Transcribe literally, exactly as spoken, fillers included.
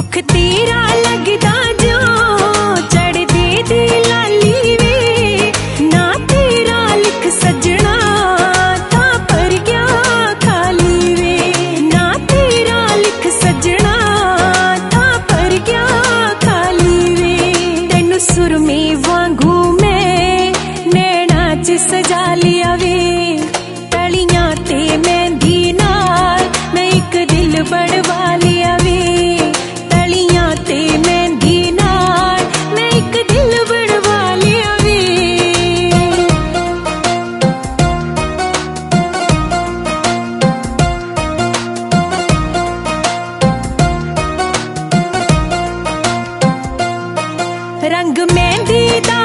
दुख तेरा लगदा जो चढ़दे दी लाली वे, ना तेरा लिख सजना तां पर क्या खाली वे, ना तेरा लिख सजना तां पर क्या खाली वे। तेनू सुरमे वांगू मैं नैना च सजा लिया वे, तलियां ते मेहंदी नाल मैं एक दिल बनवा लिया वे, तलियां ते मेहंदी नाल मैं एक दिल बनवा लिया वे। रंग मेहंदी दा